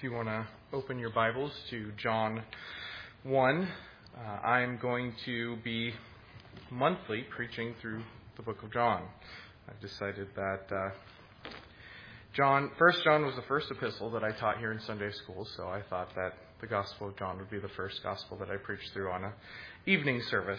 If you want to open your Bibles to John 1, I'm going to be monthly preaching through the book of John. I've decided that First John was the first epistle that I taught here in Sunday school, so I thought that the Gospel of John would be the first Gospel that I preached through on an evening service.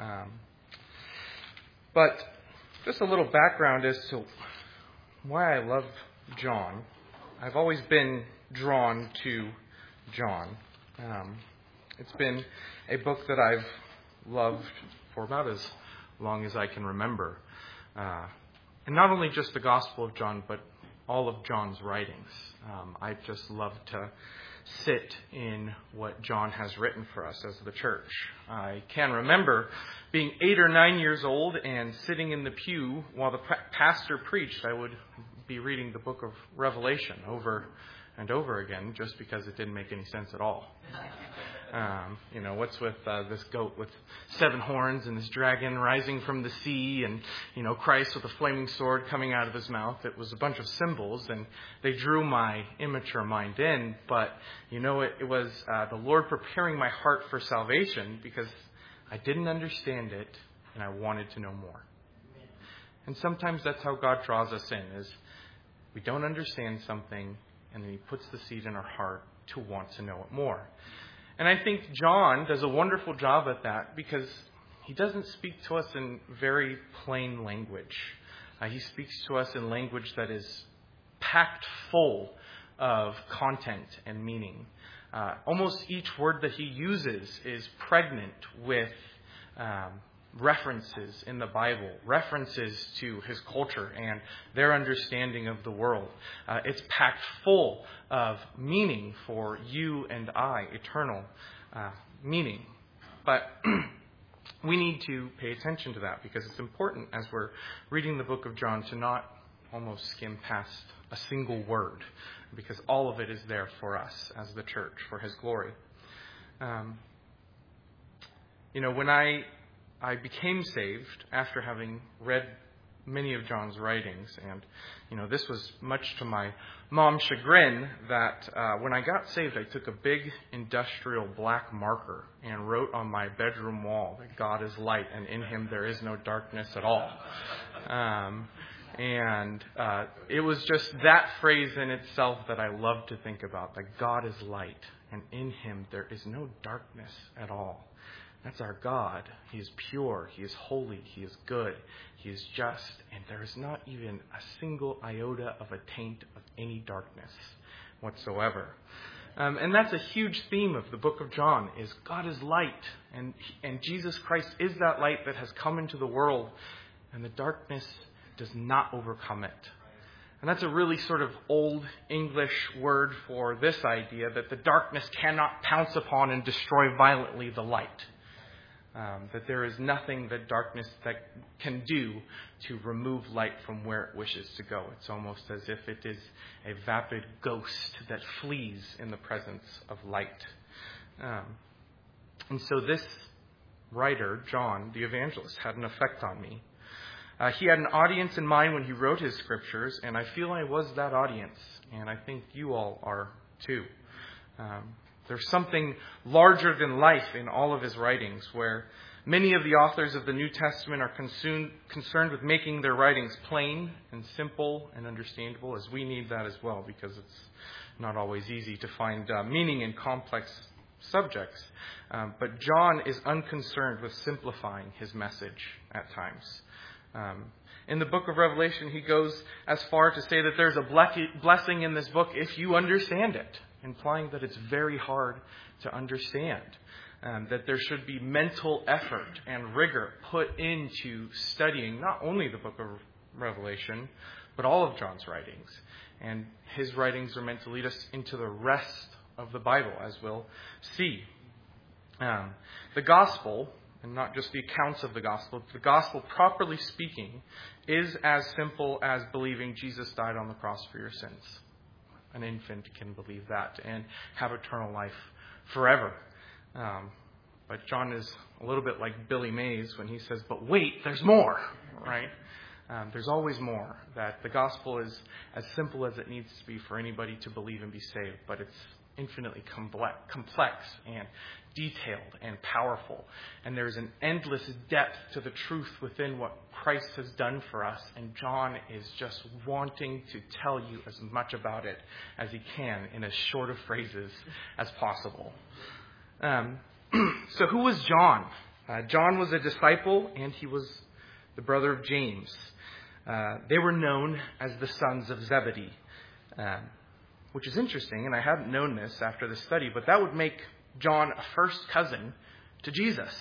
But just a little background as to why I love John. I've always been drawn to John. It's been a book that I've loved for about as long as I can remember. And not only just the Gospel of John, but all of John's writings. I just love to sit in what John has written for us as the church. I can remember being 8 or 9 years old and sitting in the pew while the pastor preached. I would be reading the book of Revelation over and over again just because it didn't make any sense at all. What's with this goat with 7 horns and this dragon rising from the sea and, Christ with a flaming sword coming out of his mouth? It was a bunch of symbols and they drew my immature mind in. But, it was the Lord preparing my heart for salvation because I didn't understand it and I wanted to know more. And sometimes that's how God draws us in, is we don't understand something and then he puts the seed in our heart to want to know it more. And I think John does a wonderful job at that because he doesn't speak to us in very plain language. He speaks to us in language that is packed full of content and meaning. Almost each word that he uses is pregnant with references in the Bible, references to his culture and their understanding of the world. It's packed full of meaning for you and I, eternal meaning. But we need to pay attention to that because it's important as we're reading the book of John to not almost skim past a single word, because all of it is there for us as the church, for his glory. When I became saved after having read many of John's writings. And, this was much to my mom's chagrin that when I got saved, I took a big industrial black marker and wrote on my bedroom wall that God is light and in him there is no darkness at all. It was just that phrase in itself that I love to think about, that God is light and in him there is no darkness at all. That's our God. He is pure. He is holy. He is good. He is just. And there is not even a single iota of a taint of any darkness whatsoever. And that's a huge theme of the book of John, is God is light. And Jesus Christ is that light that has come into the world. And the darkness does not overcome it. And that's a really sort of old English word for this idea that the darkness cannot pounce upon and destroy violently the light. That there is nothing that darkness that can do to remove light from where it wishes to go. It's almost as if it is a vapid ghost that flees in the presence of light. And so this writer, John, the evangelist, had an effect on me. He had an audience in mind when he wrote his scriptures, and I feel I was that audience, and I think you all are too. There's something larger than life in all of his writings, where many of the authors of the New Testament are concerned with making their writings plain and simple and understandable, as we need that as well, because it's not always easy to find meaning in complex subjects. But John is unconcerned with simplifying his message at times. In the book of Revelation, he goes as far to say that there's a blessing in this book if you understand it, implying that it's very hard to understand, that there should be mental effort and rigor put into studying not only the book of Revelation, but all of John's writings. And his writings are meant to lead us into the rest of the Bible, as we'll see. The gospel, and not just the accounts of the gospel, properly speaking, is as simple as believing Jesus died on the cross for your sins. An infant can believe that and have eternal life forever. But John is a little bit like Billy Mays when he says, but wait, there's more, right? There's always more, that the gospel is as simple as it needs to be for anybody to believe and be saved, but it's infinitely complex and detailed and powerful. And there's an endless depth to the truth within what Christ has done for us. And John is just wanting to tell you as much about it as he can in as short of phrases as possible. So who was John? John was a disciple, and he was the brother of James. They were known as the sons of Zebedee, which is interesting, and I hadn't known this after the study, but that would make John a first cousin to Jesus.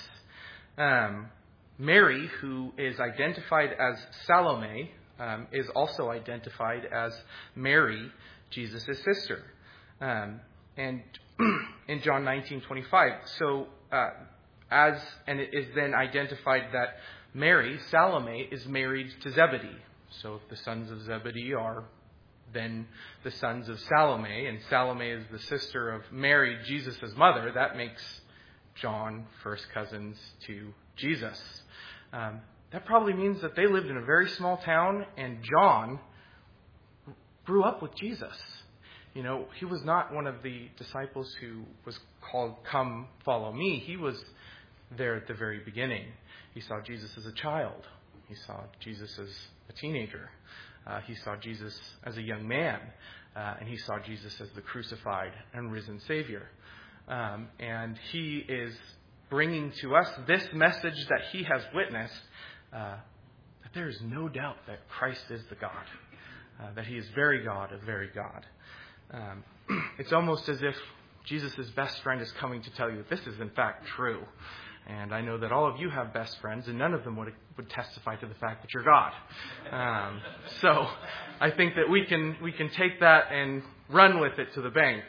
Mary, who is identified as Salome, is also identified as Mary, Jesus' sister. And in John 19:25, so and it is then identified that Mary, Salome, is married to Zebedee. So if the sons of Zebedee are then the sons of Salome, and Salome is the sister of Mary, Jesus' mother, that makes John first cousins to Jesus. That probably means that they lived in a very small town, and John grew up with Jesus. You know, he was not one of the disciples who was called, "Come, follow me." He was there at the very beginning. He saw Jesus as a child. He saw Jesus as a teenager. He saw Jesus as a young man. And he saw Jesus as the crucified and risen Savior. And he is bringing to us this message that he has witnessed, that there is no doubt that Christ is the God, that he is very God of very God. It's almost as if Jesus' best friend is coming to tell you that this is in fact true. And I know that all of you have best friends, and none of them would testify to the fact that you're God. So I think that we can take that and run with it to the bank.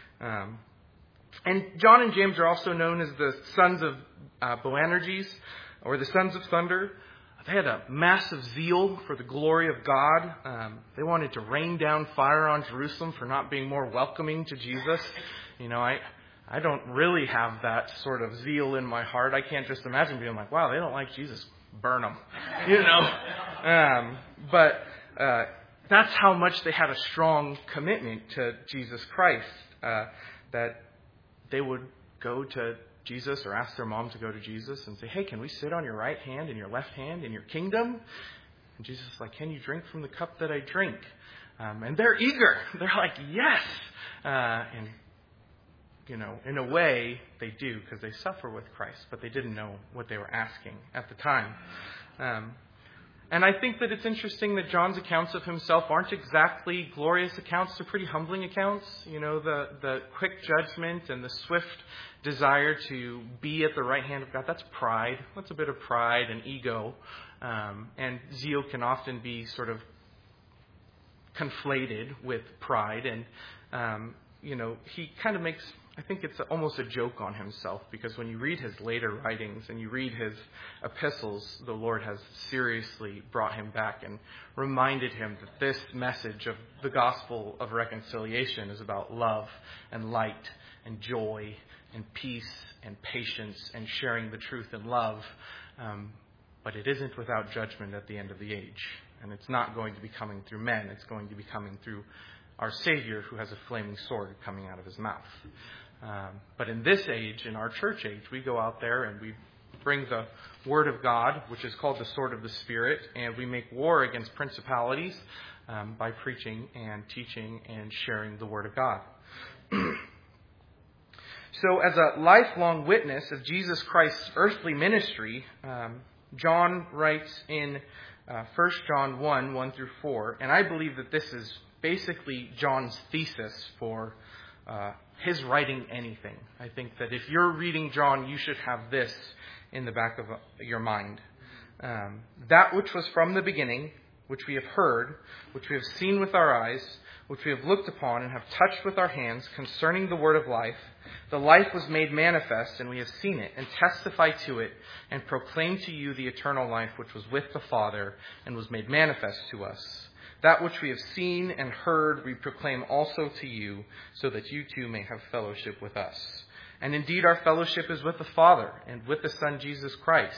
And John and James are also known as the sons of Boanerges, or the sons of thunder. They had a massive zeal for the glory of God. They wanted to rain down fire on Jerusalem for not being more welcoming to Jesus. You know, I don't really have that sort of zeal in my heart. I can't just imagine being like, wow, they don't like Jesus. Burn them. You know? But that's how much they had a strong commitment to Jesus Christ. That they would go to Jesus or ask their mom to go to Jesus and say, hey, can we sit on your right hand and your left hand in your kingdom? And Jesus is like, can you drink from the cup that I drink? And they're eager. They're like, yes. And you know, in a way, they do because they suffer with Christ, but they didn't know what they were asking at the time. And I think that it's interesting that John's accounts of himself aren't exactly glorious accounts. They're pretty humbling accounts. You know, the quick judgment and the swift desire to be at the right hand of God, that's pride. That's a bit of pride and ego. And zeal can often be sort of conflated with pride. And, you know, he kind of makes... I think it's almost a joke on himself, because when you read his later writings and you read his epistles, the Lord has seriously brought him back and reminded him that this message of the gospel of reconciliation is about love and light and joy and peace and patience and sharing the truth in love. But it isn't without judgment at the end of the age. And it's not going to be coming through men. It's going to be coming through our Savior, who has a flaming sword coming out of his mouth. But in this age, in our church age, we go out there and we bring the Word of God, which is called the sword of the Spirit, and we make war against principalities by preaching and teaching and sharing the Word of God. So as a lifelong witness of Jesus Christ's earthly ministry, John writes in 1 John 1 through 4, and I believe that this is basically John's thesis for his writing anything. I think that if you're reading John, you should have this in the back of your mind. That which was from the beginning, which we have heard, which we have seen with our eyes, which we have looked upon and have touched with our hands concerning the word of life. The life was made manifest, and we have seen it, and testify to it, and proclaim to you the eternal life which was with the Father, and was made manifest to us. That which we have seen and heard we proclaim also to you, so that you too may have fellowship with us. And indeed our fellowship is with the Father, and with the Son Jesus Christ.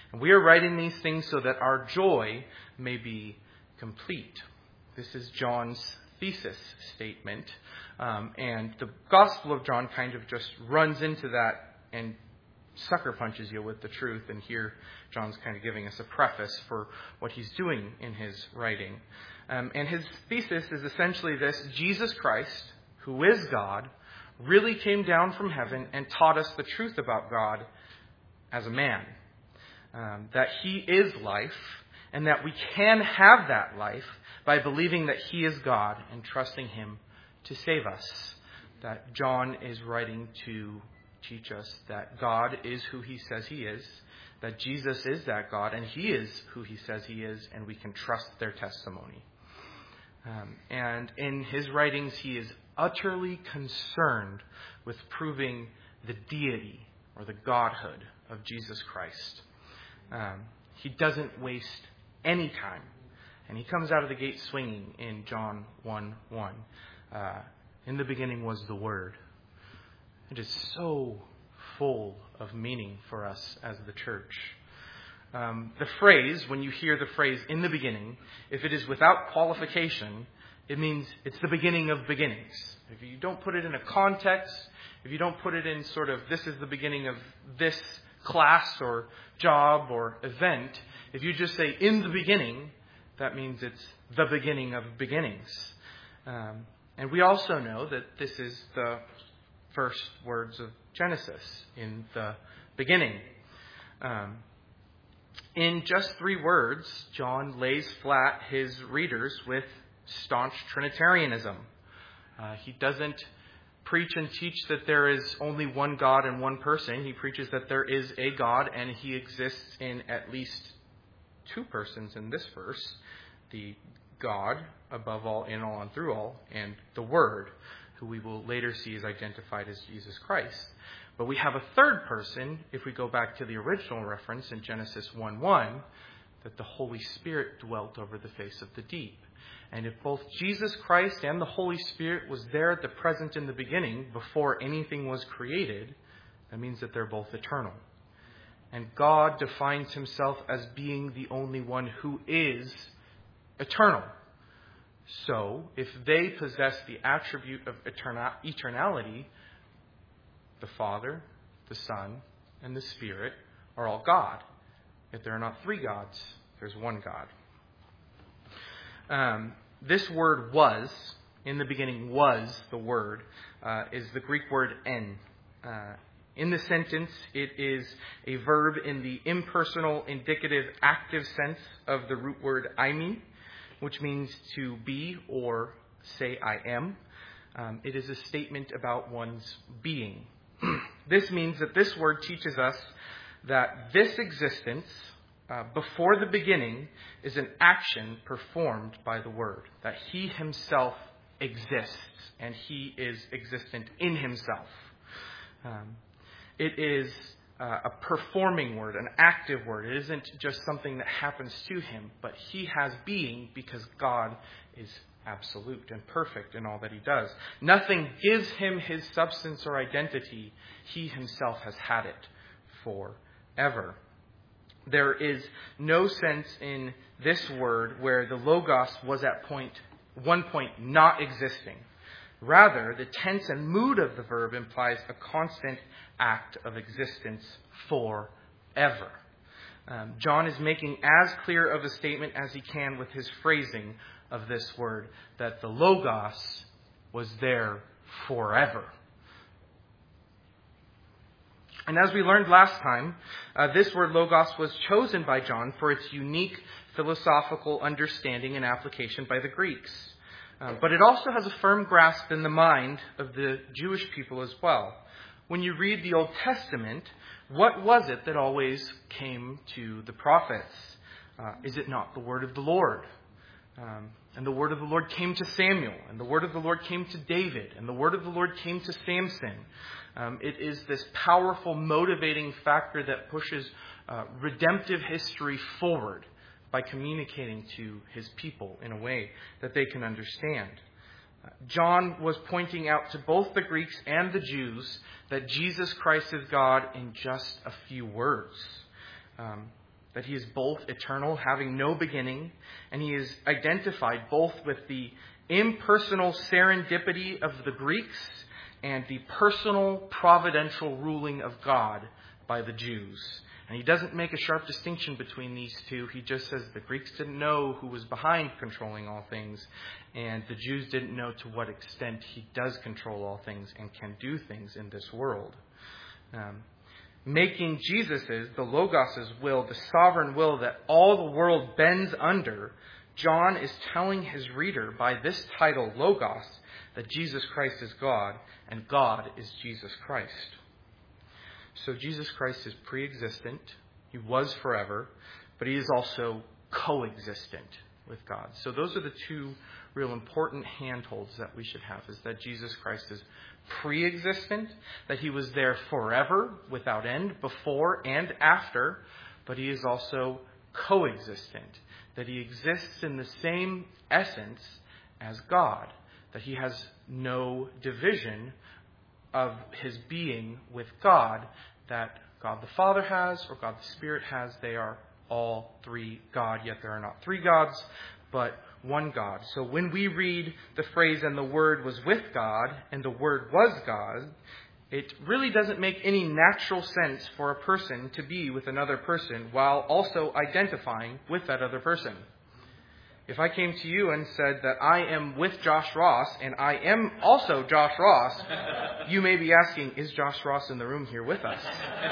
And we are writing these things so that our joy may be complete. This is John's thesis statement. And the Gospel of John kind of just runs into that and sucker punches you with the truth. And here John's kind of giving us a preface for what he's doing in his writing. And his thesis is essentially this: Jesus Christ, who is God, really came down from heaven and taught us the truth about God as a man. That he is life, and that we can have that life by believing that he is God and trusting him to save us. That John is writing to teach us that God is who he says he is, that Jesus is that God, and he is who he says he is, and we can trust their testimony. And in his writings, he is utterly concerned with proving the deity or the godhood of Jesus Christ. He doesn't waste any time. And he comes out of the gate swinging in John 1:1. In the beginning was the Word. It is so full of meaning for us as the church. The phrase, when you hear the phrase in the beginning, if it is without qualification, it means it's the beginning of beginnings. If you don't put it in a context, if you don't put it in sort of this is the beginning of this class or job or event, if you just say in the beginning, that means it's the beginning of beginnings. And we also know that this is the first words of Genesis, in the beginning. In just 3 words, John lays flat his readers with staunch Trinitarianism. He doesn't preach and teach that there is only one God and one person. He preaches that there is a God, and he exists in at least 2 persons in this verse: the God above all, in all, and through all, and the Word, who we will later see is identified as Jesus Christ. But we have a 3rd person, if we go back to the original reference in Genesis 1:1, that the Holy Spirit dwelt over the face of the deep. And if both Jesus Christ and the Holy Spirit was there at the present in the beginning, before anything was created, that means that they're both eternal. And God defines himself as being the only one who is eternal. So, if they possess the attribute of eternality, the Father, the Son, and the Spirit are all God. If there are not 3 gods, there's one God. This word was, in the beginning was the word, is the Greek word en. In the sentence, it is a verb in the impersonal, indicative, active sense of the root word eimi, which means to be or say I am. It is a statement about one's being. This means that this word teaches us that this existence, before the beginning, is an action performed by the Word. That he himself exists, and he is existent in himself. It is a performing word, an active word. It isn't just something that happens to him, but he has being because God is absolute and perfect in all that he does. Nothing gives him his substance or identity. He himself has had it forever. There is no sense in this word where the Logos was at one point not existing. Rather, the tense and mood of the verb implies a constant act of existence forever. John is making as clear of a statement as he can with his phrasing of this word, that the Logos was there forever. And as we learned last time, this word Logos was chosen by John for its unique philosophical understanding and application by the Greeks. But it also has a firm grasp in the mind of the Jewish people as well. When you read the Old Testament, what was it that always came to the prophets? Is it not the word of the Lord? And the word of the Lord came to Samuel, and the word of the Lord came to David, and the word of the Lord came to Samson. It is this powerful motivating factor that pushes redemptive history forward by communicating to his people in a way that they can understand. John was pointing out to both the Greeks and the Jews that Jesus Christ is God in just a few words. that he is both eternal, having no beginning, and he is identified both with the impersonal serendipity of the Greeks and the personal providential ruling of God by the Jews. And he doesn't make a sharp distinction between these two. He just says the Greeks didn't know who was behind controlling all things, and the Jews didn't know to what extent he does control all things and can do things in this world. Making Jesus's, the Logos' will, the sovereign will that all the world bends under, John is telling his reader by this title, Logos, that Jesus Christ is God and God is Jesus Christ. So Jesus Christ is pre-existent. He was forever, but he is also coexistent with God. So those are the two real important handholds that we should have, is that Jesus Christ is pre-existent, that he was there forever, without end, before and after, but he is also coexistent, that he exists in the same essence as God, that he has no division of his being with God that God the Father has or God the Spirit has. They are all three God, yet there are not three gods, but one God. So when we read the phrase, and the Word was with God, and the Word was God, it really doesn't make any natural sense for a person to be with another person while also identifying with that other person. If I came to you and said that I am with Josh Ross and I am also Josh Ross, you may be asking, is Josh Ross in the room here with us?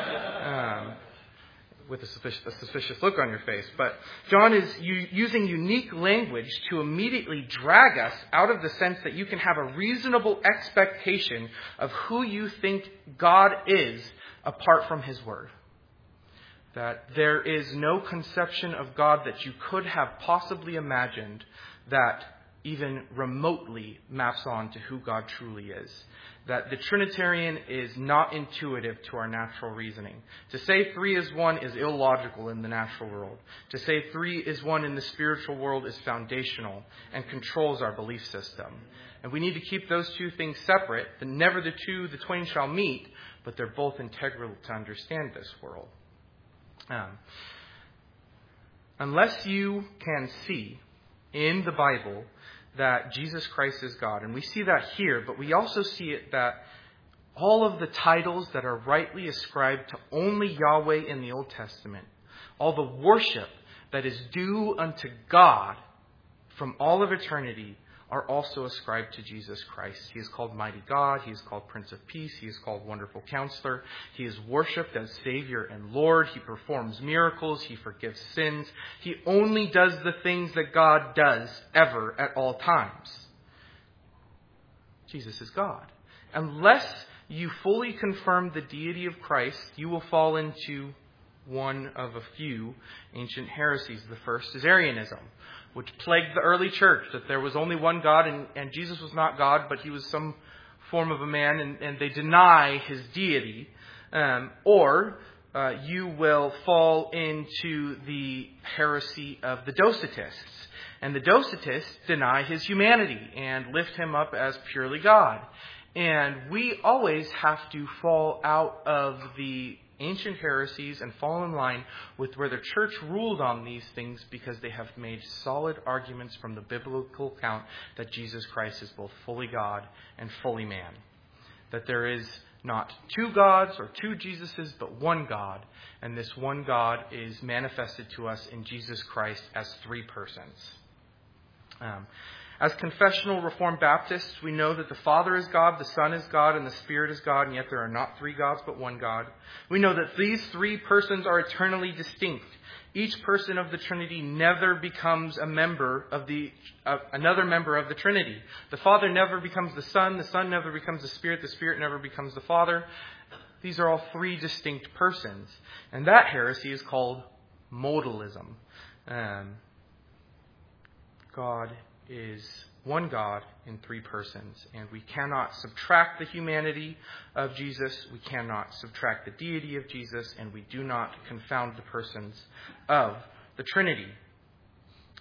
With a suspicious look on your face. But John is using unique language to immediately drag us out of the sense that you can have a reasonable expectation of who you think God is apart from his word. That there is no conception of God that you could have possibly imagined that even remotely maps on to who God truly is. That the Trinitarian is not intuitive to our natural reasoning. To say three is one is illogical in the natural world. To say three is one in the spiritual world is foundational and controls our belief system. And we need to keep those two things separate. That never the twain shall meet, but they're both integral to understand this world. Unless you can see in the Bible that Jesus Christ is God, and we see that here, but we also see it that all of the titles that are rightly ascribed to only Yahweh in the Old Testament, all the worship that is due unto God from all of eternity, are also ascribed to Jesus Christ. He is called Mighty God. He is called Prince of Peace. He is called Wonderful Counselor. He is worshipped as Savior and Lord. He performs miracles. He forgives sins. He only does the things that God does ever at all times. Jesus is God. Unless you fully confirm the deity of Christ, you will fall into one of a few ancient heresies. The first is Arianism, which plagued the early church, that there was only one God and Jesus was not God, but he was some form of a man, and they deny his deity. Or you will fall into the heresy of the Docetists. And the Docetists deny his humanity and lift him up as purely God. And we always have to fall out of the ancient heresies and fall in line with where the church ruled on these things, because they have made solid arguments from the biblical account that Jesus Christ is both fully God and fully man. That there is not two gods or two Jesuses, but one God. And this one God is manifested to us in Jesus Christ as three persons. As confessional Reformed Baptists, we know that the Father is God, the Son is God, and the Spirit is God, and yet there are not three gods but one God. We know that these three persons are eternally distinct. Each person of the Trinity never becomes a member of another member of the Trinity. The Father never becomes the Son never becomes the Spirit never becomes the Father. These are all three distinct persons. And that heresy is called modalism. God is one God in three persons, and we cannot subtract the humanity of Jesus, we cannot subtract the deity of Jesus, and we do not confound the persons of the Trinity.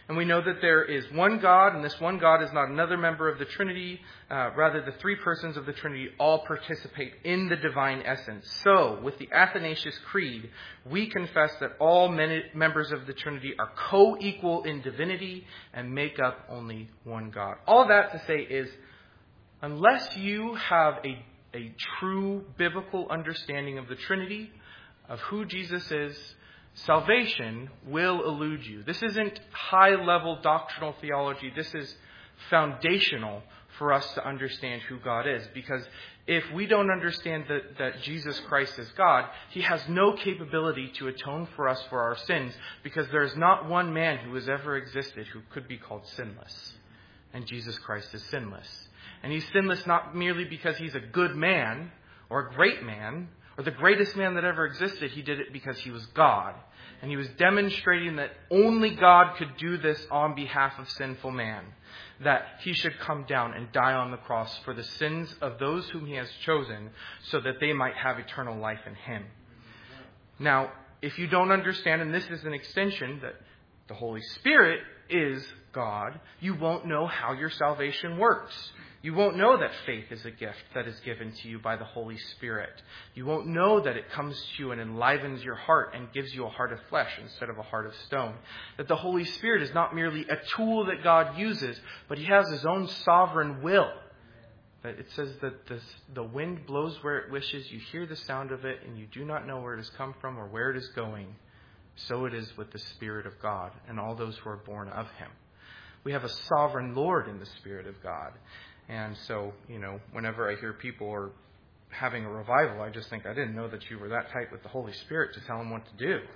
And we know that there is one God, and this one God is not another member of the Trinity. Rather, the three persons of the Trinity all participate in the divine essence. So, with the Athanasius Creed, we confess that all members of the Trinity are co-equal in divinity and make up only one God. All that to say is, unless you have a true biblical understanding of the Trinity, of who Jesus is, salvation will elude you. This isn't high-level doctrinal theology. This is foundational for us to understand who God is. Because if we don't understand that Jesus Christ is God, He has no capability to atone for us for our sins, because there is not one man who has ever existed who could be called sinless. And Jesus Christ is sinless. And He's sinless not merely because He's a good man or a great man, or the greatest man that ever existed. He did it because He was God. And He was demonstrating that only God could do this on behalf of sinful man. That He should come down and die on the cross for the sins of those whom He has chosen, so that they might have eternal life in Him. Now, if you don't understand, and this is an extension, that the Holy Spirit is God, you won't know how your salvation works. You won't know that faith is a gift that is given to you by the Holy Spirit. You won't know that it comes to you and enlivens your heart and gives you a heart of flesh instead of a heart of stone. That the Holy Spirit is not merely a tool that God uses, but He has His own sovereign will. That it says that the wind blows where it wishes, you hear the sound of it, and you do not know where it has come from or where it is going. So it is with the Spirit of God and all those who are born of Him. We have a sovereign Lord in the Spirit of God. And so, whenever I hear people are having a revival, I just think, I didn't know that you were that tight with the Holy Spirit to tell Him what to do.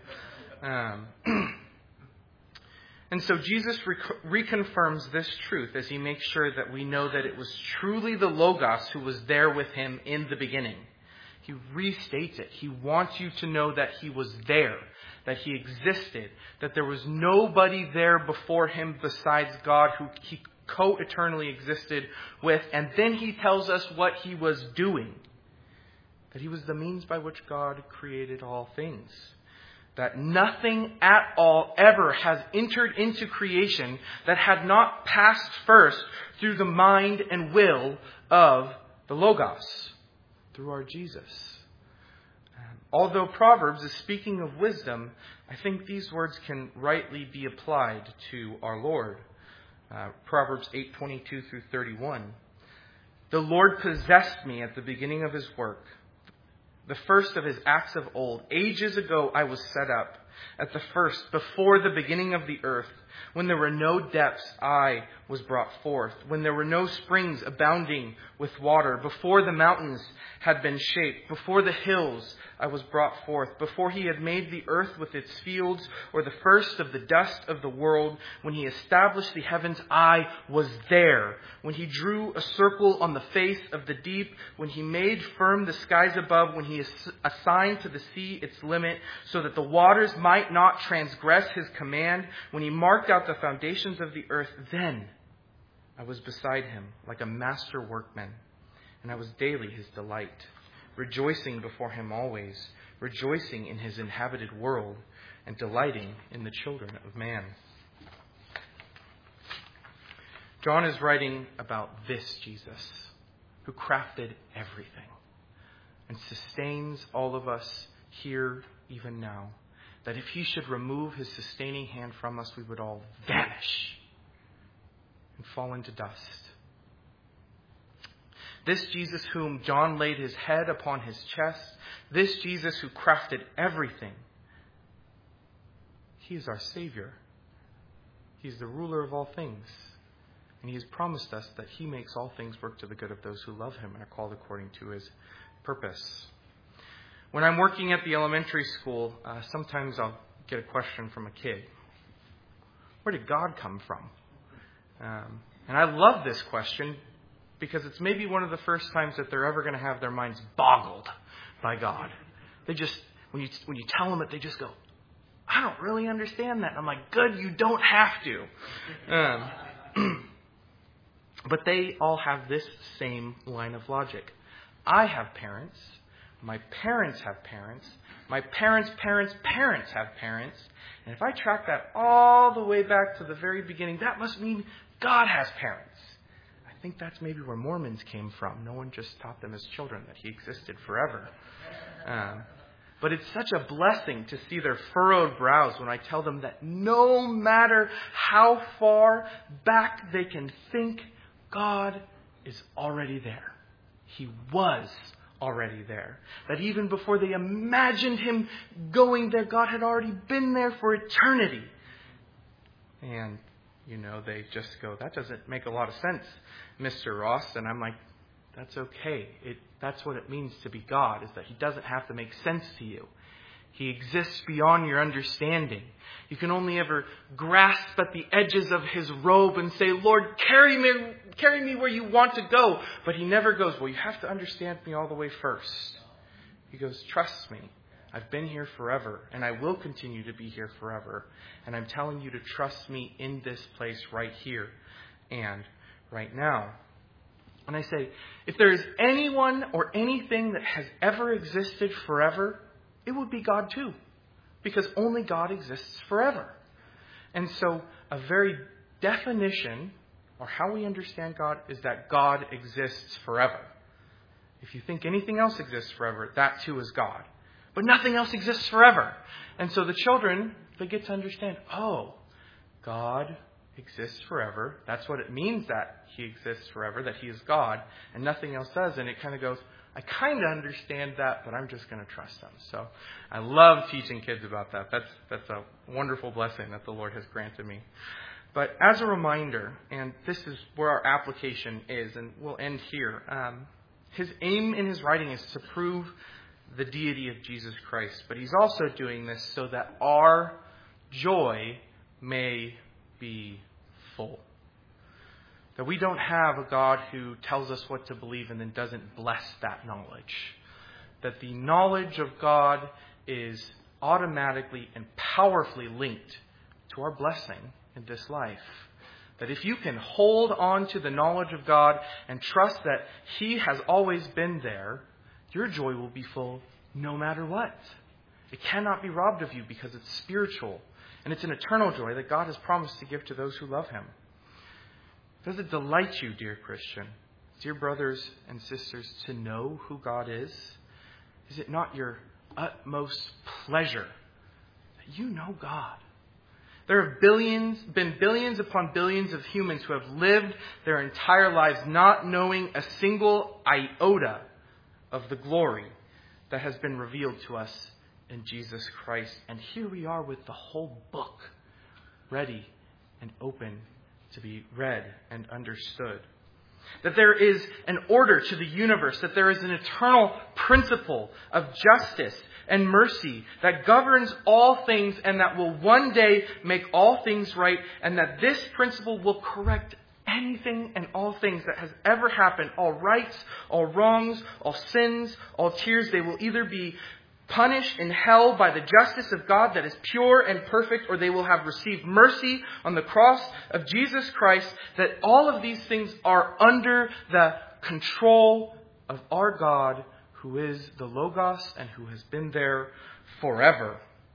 And so Jesus reconfirms this truth as He makes sure that we know that it was truly the Logos who was there with Him in the beginning. He restates it. He wants you to know that He was there, that He existed, that there was nobody there before Him besides God who He co-eternally existed with. And then He tells us what He was doing. That He was the means by which God created all things. That nothing at all ever has entered into creation that had not passed first through the mind and will of the Logos, through our Jesus. Although Proverbs is speaking of wisdom, I think these words can rightly be applied to our Lord. Proverbs 8:22 through 31. The Lord possessed me at the beginning of His work, the first of His acts of old. Ages ago I was set up, at the first, before the beginning of the earth. When there were no depths, I was brought forth. When there were no springs abounding with water, before the mountains had been shaped, before the hills I was brought forth, before He had made the earth with its fields, or the first of the dust of the world, when He established the heavens, I was there. When He drew a circle on the face of the deep, when He made firm the skies above, when He assigned to the sea its limit, so that the waters might not transgress His command, when He marked out the foundations of the earth, then I was beside Him like a master workman, and I was daily His delight, rejoicing before Him always, rejoicing in His inhabited world, and delighting in the children of man. John is writing about this Jesus, who crafted everything and sustains all of us here even now. That if He should remove His sustaining hand from us, we would all vanish and fall into dust. This Jesus whom John laid his head upon his chest, this Jesus who crafted everything, He is our Savior. He is the ruler of all things. And He has promised us that He makes all things work to the good of those who love Him and are called according to His purpose. When I'm working at the elementary school, sometimes I'll get a question from a kid. Where did God come from? And I love this question because it's maybe one of the first times that they're ever going to have their minds boggled by God. They just, when you tell them it, they just go, I don't really understand that. And I'm like, good, you don't have to. But they all have this same line of logic. I have parents. My parents have parents. My parents' parents' parents have parents. And if I track that all the way back to the very beginning, that must mean God has parents. I think that's maybe where Mormons came from. No one just taught them as children that He existed forever. But it's such a blessing to see their furrowed brows when I tell them that no matter how far back they can think, God is already there. He was already there. That even before they imagined Him going there, God had already been there for eternity. And, they just go, that doesn't make a lot of sense, Mr. Ross. And I'm like, that's okay. That's what it means to be God, is that He doesn't have to make sense to you. He exists beyond your understanding. You can only ever grasp at the edges of His robe and say, Lord, carry me where you want to go. But He never goes, well, you have to understand me all the way first. He goes, trust me. I've been here forever, and I will continue to be here forever. And I'm telling you to trust me in this place right here and right now. And I say, if there is anyone or anything that has ever existed forever, it would be God too. Because only God exists forever. And so a very definition, or how we understand God, is that God exists forever. If you think anything else exists forever, that too is God. But nothing else exists forever. And so the children, they get to understand, God exists forever. That's what it means that He exists forever, that He is God, and nothing else does. And it kind of goes, I kind of understand that, but I'm just going to trust Him. So I love teaching kids about that. That's a wonderful blessing that the Lord has granted me. But as a reminder, and this is where our application is, and we'll end here, His aim in His writing is to prove the deity of Jesus Christ. But He's also doing this so that our joy may be full. That we don't have a God who tells us what to believe and then doesn't bless that knowledge. That the knowledge of God is automatically and powerfully linked to our blessing in this life. That if you can hold on to the knowledge of God and trust that He has always been there, your joy will be full no matter what. It cannot be robbed of you because it's spiritual. And it's an eternal joy that God has promised to give to those who love Him. Does it delight you, dear Christian, dear brothers and sisters, to know who God is? Is it not your utmost pleasure that you know God? There have been billions upon billions of humans who have lived their entire lives not knowing a single iota of the glory that has been revealed to us in Jesus Christ. And here we are with the whole book ready and open to be read and understood. That there is an order to the universe, that there is an eternal principle of justice and mercy that governs all things and that will one day make all things right, and that this principle will correct anything and all things that has ever happened, all rights, all wrongs, all sins, all tears. They will either be punished in hell by the justice of God that is pure and perfect, or they will have received mercy on the cross of Jesus Christ, that all of these things are under the control of our God, who is the Logos and who has been there forever.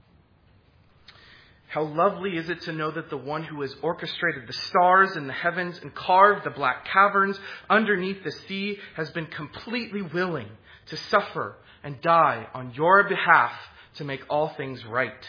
How lovely is it to know that the one who has orchestrated the stars in the heavens and carved the black caverns underneath the sea has been completely willing to suffer and die on your behalf to make all things right.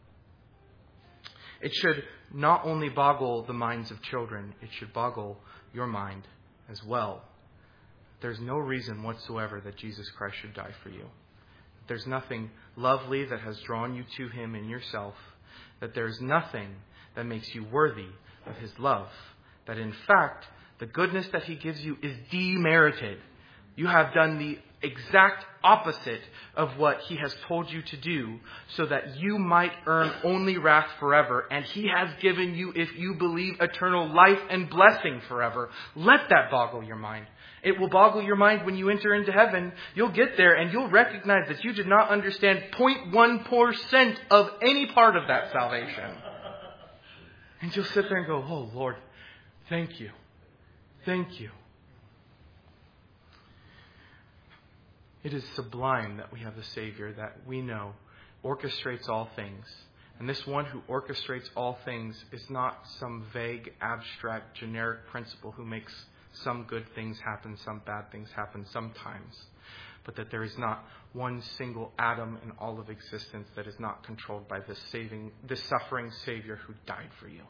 It should not only boggle the minds of children, it should boggle your mind as well. There's no reason whatsoever that Jesus Christ should die for you. There's nothing lovely that has drawn you to Him in yourself. That there's nothing that makes you worthy of His love. That in fact, the goodness that He gives you is demerited. You have done the exact opposite of what He has told you to do, so that you might earn only wrath forever. And He has given you, if you believe, eternal life and blessing forever. Let that boggle your mind. It will boggle your mind when you enter into heaven. You'll get there and you'll recognize that you did not understand 0.1% of any part of that salvation. And you'll sit there and go, oh Lord, thank you. Thank you. It is sublime that we have a Savior that we know orchestrates all things. And this one who orchestrates all things is not some vague, abstract, generic principle who makes some good things happen, some bad things happen sometimes. But that there is not one single atom in all of existence that is not controlled by this suffering Savior who died for you.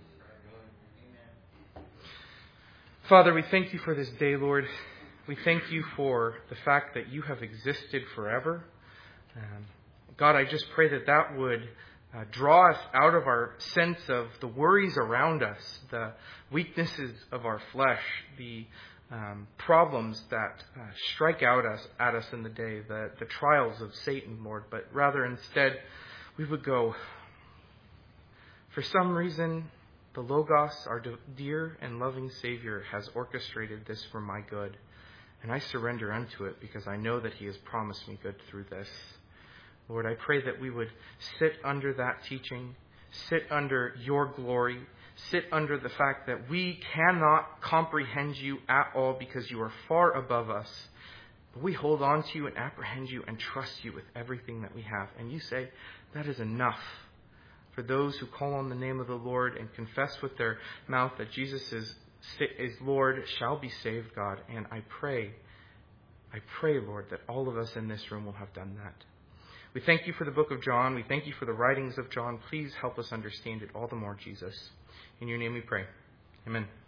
Father, we thank you for this day, Lord. We thank you for the fact that you have existed forever. God, I just pray that would draw us out of our sense of the worries around us, the weaknesses of our flesh, the problems that strike out at us in the day, the trials of Satan, Lord. But rather instead, we would go, for some reason, the Logos, our dear and loving Savior, has orchestrated this for my good. And I surrender unto it because I know that He has promised me good through this. Lord, I pray that we would sit under that teaching, sit under your glory, sit under the fact that we cannot comprehend you at all because you are far above us. But we hold on to you and apprehend you and trust you with everything that we have. And you say that is enough. For those who call on the name of the Lord and confess with their mouth that Jesus is Lord shall be saved, God. And I pray, Lord, that all of us in this room will have done that. We thank you for the book of John. We thank you for the writings of John. Please help us understand it all the more, Jesus. In your name we pray. Amen.